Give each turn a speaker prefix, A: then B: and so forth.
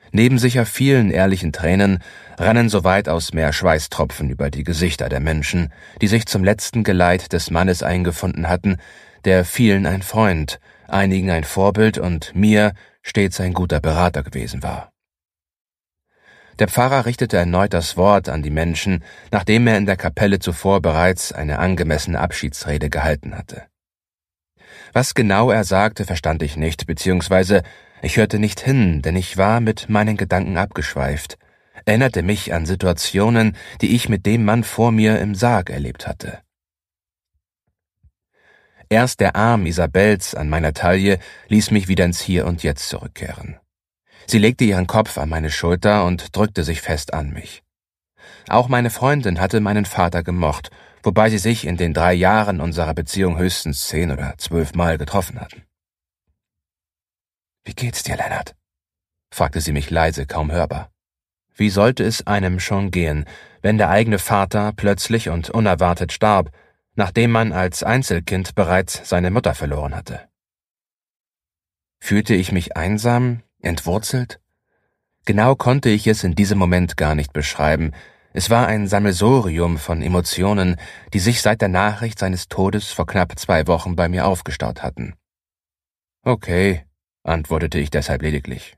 A: Neben sicher vielen ehrlichen Tränen rannen so weitaus mehr Schweißtropfen über die Gesichter der Menschen, die sich zum letzten Geleit des Mannes eingefunden hatten, der vielen ein Freund, einigen ein Vorbild und mir stets ein guter Berater gewesen war. Der Pfarrer richtete erneut das Wort an die Menschen, nachdem er in der Kapelle zuvor bereits eine angemessene Abschiedsrede gehalten hatte. Was genau er sagte, verstand ich nicht, beziehungsweise ich hörte nicht hin, denn ich war mit meinen Gedanken abgeschweift, erinnerte mich an Situationen, die ich mit dem Mann vor mir im Sarg erlebt hatte. Erst der Arm Isabels an meiner Taille ließ mich wieder ins Hier und Jetzt zurückkehren. Sie legte ihren Kopf an meine Schulter und drückte sich fest an mich. Auch meine Freundin hatte meinen Vater gemocht, wobei sie sich in den 3 Jahren unserer Beziehung höchstens 10 oder 12 Mal getroffen hatten. »Wie geht's dir, Lennart?« fragte sie mich leise, kaum hörbar. Wie sollte es einem schon gehen, wenn der eigene Vater plötzlich und unerwartet starb, nachdem man als Einzelkind bereits seine Mutter verloren hatte? Fühlte ich mich einsam, entwurzelt? Genau konnte ich es in diesem Moment gar nicht beschreiben. Es war ein Sammelsurium von Emotionen, die sich seit der Nachricht seines Todes vor knapp 2 Wochen bei mir aufgestaut hatten. »Okay«, antwortete ich deshalb lediglich.